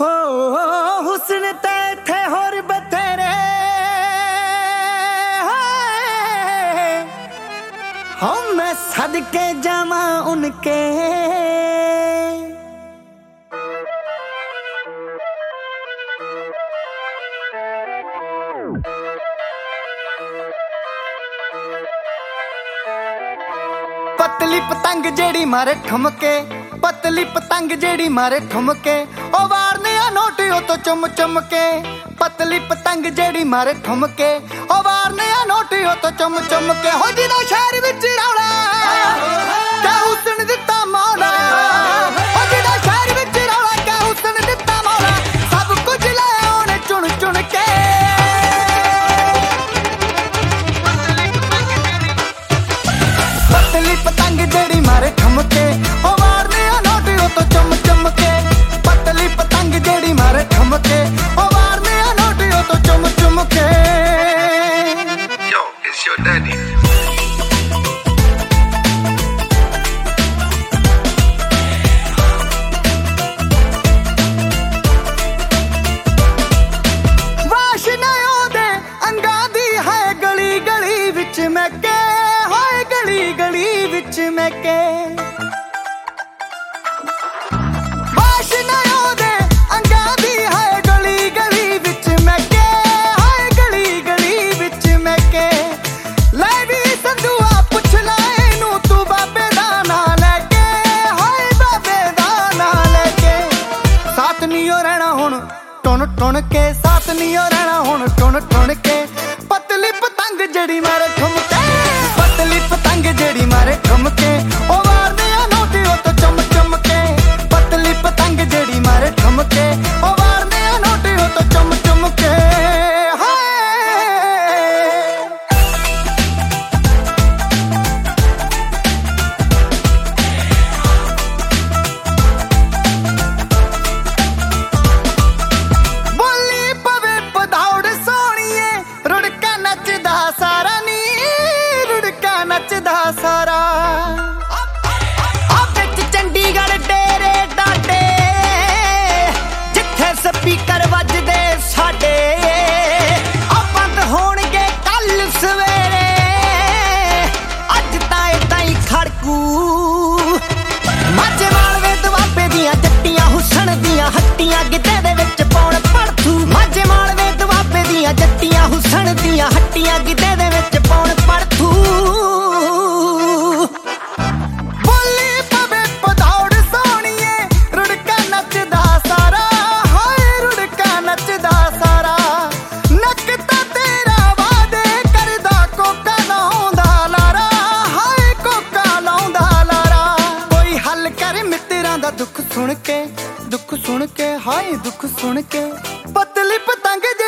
हुस्न ते थे होर बतेरे हम मैं सदके जावा उनके। पतली पतंग जेड़ी मारे ठुमके, पतली पतंग जेड़ी मारे ठुमके, ओ वारने आ नोटी ओ तो चुम चुम के। पतली पतंग जेड़ी मारे ठुमके, ओ वारने आ नोटी ओ तो चुम चुम के। हो जिदा शहर विच रौला क्या हुस्न दिता मौला, हो जिदा शहर विच रौला क्या हुस्न दिता मौला। सब कुछ लाया ओने चुन चुन के। पतली पतंग जेड़ी मारे ठुमके, ओ वारने आ नोटी ओ तो चुम चुम के। पतली पतंग जेड़ी मारे ठुमके, ओ वारने आ नोटी ओ तो चुम चुम के। Yo, it's your daddy. वाशनाओं दे अंगां दी है गली गली विच मैं के, हाय गली गली विच मैं के। वाशनाओं दे अंगां दी है गली गली विच मैं के, हाय गली गली विच मैं के। ले भी संधुआ पुछ ला इनू तू बाबे दा नां लेके, हाय बाबे दा नां लेके। साथ नीओ रहना हुण टुन टुन के, साथ नीओ रहना हुण टुन टुन के। पतली पतंग जेड़ी मारे ठुमके, पतली पतंग जेड़ी मारे ठुमके, ओ वारदे आ नोटी ओ तो चुम चुम के। पतली पतंग जेड़ी मारे ठुमके, ओ वारदे आ नोटी ओ तो चुम चुम के। हाय बोली पवे पधौड़ सोहणीए, रुड़का नचदा सारा नी, रुड़का नचदा सारा। आ विच चंडीगढ़ डेरे डाडे, जिथे स्पीकर वजदे साडे। आ बंद होणगे कल सवेरे, अज तां इदां ही खड़कू। माझे मालवे दुआबे दियां जट्टियां, हुस्न दियां हट्टियां, गिद्धे दे विच पाउण पड़थू। माझे मालवे दुआबे दियां जट्टियां, हुस्न दियां हट्टियां, गिद्धे दे विच पाउण पड़थू। बोली पवे पधौड़ सोहणीए, रुड़का नचदा सारा, हाय रुड़का नचदा सारा। नक तां तेरा वादे करदा, कोका लाउंदा लारा, हाय कोका लाउंदा लारा। कोई हल कर मित्तरां दा दुख सुण के, दुख सुण के, हाय दुख सुण के। पतली पतंग